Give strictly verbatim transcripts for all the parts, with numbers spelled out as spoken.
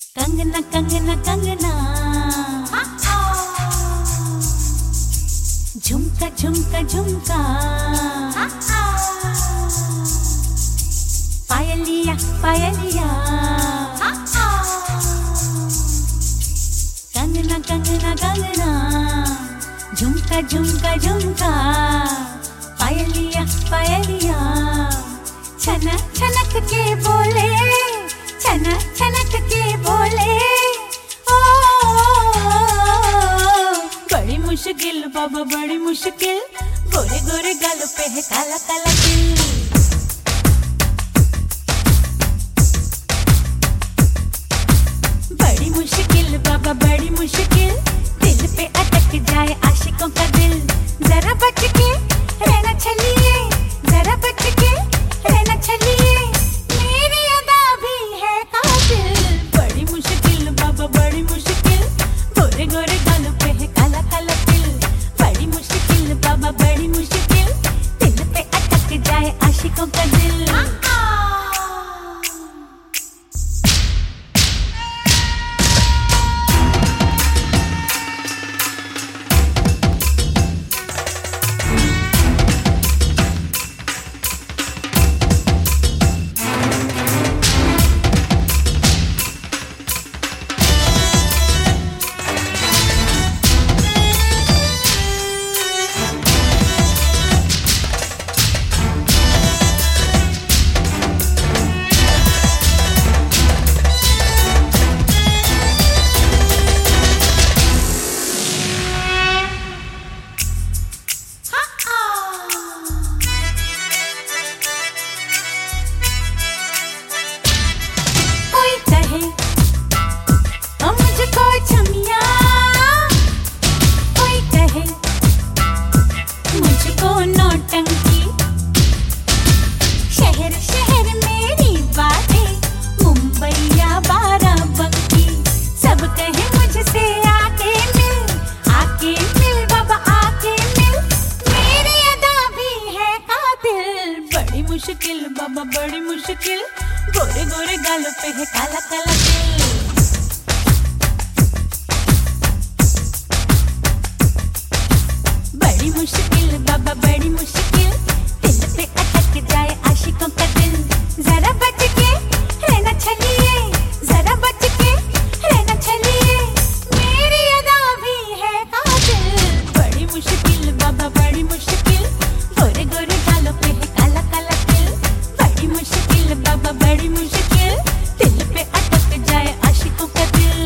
कंगना कंगना कंगना झुमका झुमका झुमका पायलिया पायलिया कंगना कंगना कंगना झुमका झुमका झुमका पायलिया पायलिया छनक छनक के बोले छनक छनक के बोले ओ, बड़ी मुश्किल बाबा बड़ी मुश्किल गोरे गोरे गालों पे है काला काला दिल। बड़ी मुश्किल बाबा बड़ी मुश्किल दिल पे अटक जाए आशिकों का दिल। जरा बच के रहना चलिए जरा बच के रहना चलिए मेरी अदा भी है कातिल। बड़ी मुश्किल बाबा बड़ी मुश्किल गोरे गोरे गालों पे है काला काला दिल। बड़ी मुश्किल बाबा बड़ी मुश्किल दिल पे अटक जाए आशिकों का दिल। मुश्किल बाबा बड़ी मुश्किल गोरे गोरे गालों पे है काला काला दिल। बड़ी मुश्किल बाबा बड़ी मुश्किल दिल पे अटक जाए आशिकों का दिल। जरा बच के रहना चलिए जरा बच के रहना चलिए मेरी अदा भी है कातिल। बड़ी मुश्किल बाबा बड़ी मुश्किल गोरे गोरे गालों पे है काला काला दिल। बड़ी मुश्किल बाबा बड़ी मुश्किल दिल पे अटक जाए आशिकों का दिल।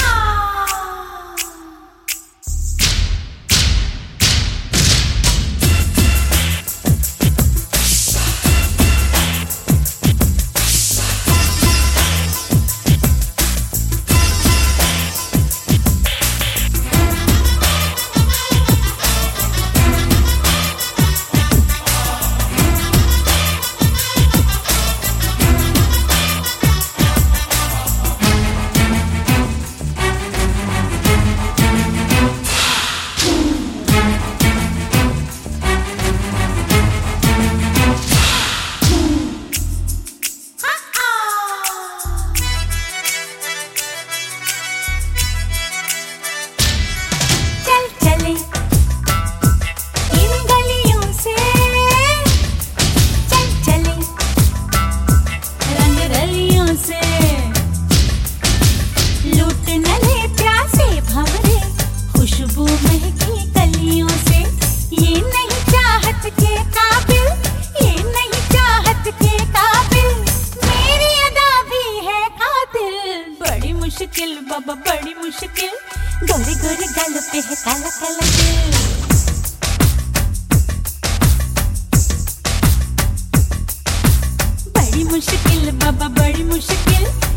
मुश्किल बाबा बड़ी मुश्किल गोरे गोरे गालों पे है काला काला दिल। बड़ी मुश्किल बाबा बड़ी मुश्किल